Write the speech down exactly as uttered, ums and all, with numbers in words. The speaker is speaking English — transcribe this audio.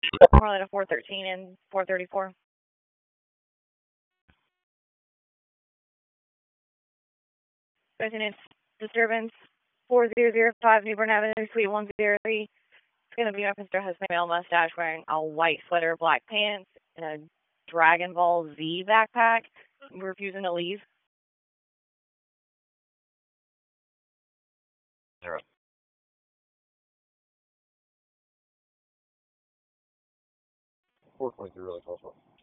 Carolina four thirteen and four thirty-four. Residence disturbance four zero zero five Newbern Avenue, Suite one zero three. It's going to be up Mister Husband, male mustache, wearing a white sweater, black pants, and a Dragon Ball Z backpack, refusing to leave. Zero. four twenty-three really close one.